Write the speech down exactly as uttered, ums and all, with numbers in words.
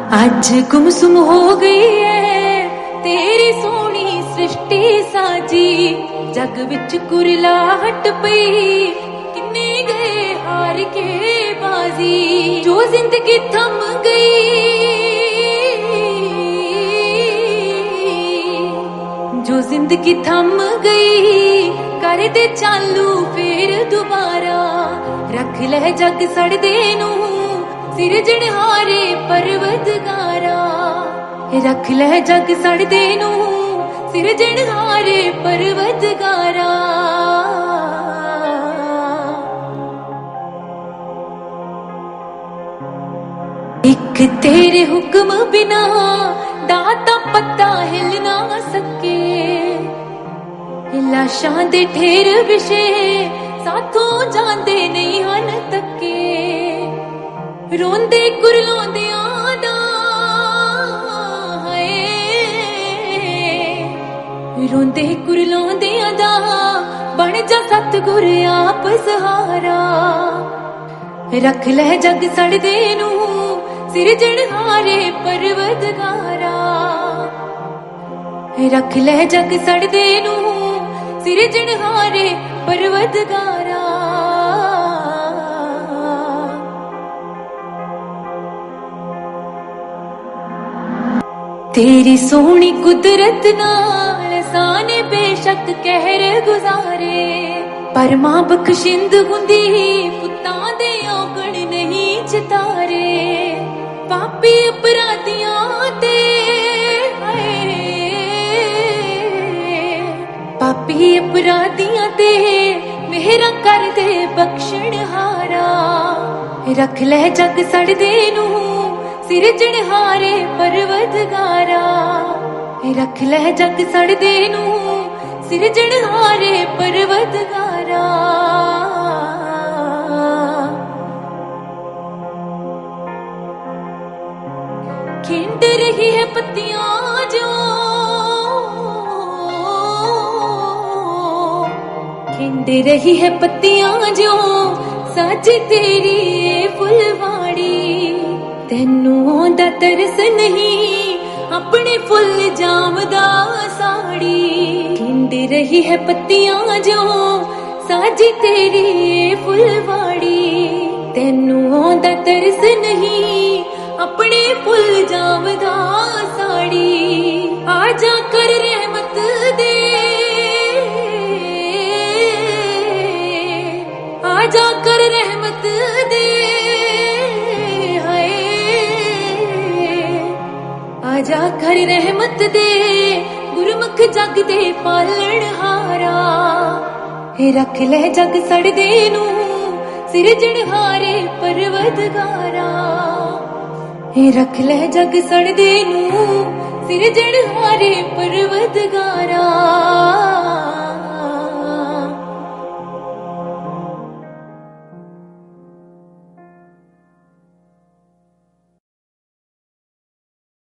आज गुमसुम हो गई है तेरी सोनी सृष्टि साजी, जग विच कुरलाहट पई किन्ने गए हार के बाजी। जो जिंदगी थम गई, जो जिंदगी थम गई कर दे चालू फिर दोबारा। रख ले जग सड़दे नू सिरजणहारे परवतगारा, रख ले जग सड़दे नू सिरजणहारे परवतगारा। एक तेरे हुक्म बिना दाता पत्ता हिल ना सके, लाशां दे ढेर विछे साथों जांदे नहीं हन तके। रोंदे कुरलांदियां दा हाय, रोंदे कुरलांदियां दा बन जा सतगुर आप सहारा। रख ले जग सड़दे नू सिरजणहारे परवतगारा, रख ले जग सड़दे नू सिरजणहारे परवतगारा। तेरी सोहनी कुदरत नाल साने बेशक कहर गुजारे, पर मां बख्शिंद हुंदी पुत्तां दे औगण नहीं चितारे। पापी अपराधियां ते हाय, पापी अपराधियां ते मेहरा कर दे बख्शणहारा। रख ले जग सड़दे नू सिरजणहारे परवतगारा, रख ले जग सड़दे नू सिरजणहारे परवतगारा। खिंड रही है पत्तियां जो, खिंड रही है पत्तियां जो साजी तेरी फुलवाड़ी। तैनू आंदा तरस नहीं अपने फुल जामदा साड़ी। खिंड रही है पत्तियां जो साजी तेरी फुलवाड़ी। तैनू आंदा तरस नहीं अपने फुल जामदा साड़ी। आजा कर रहमत दे, आजा कर रहमत दे हाय, आजा कर रहमत दे गुरमुख जग दे पालनहारा। रख ले जग सड़दे नू सिरजणहारे परवतगारा, रख ले जग सड़दे नू सिरजणहारे परवतगारा।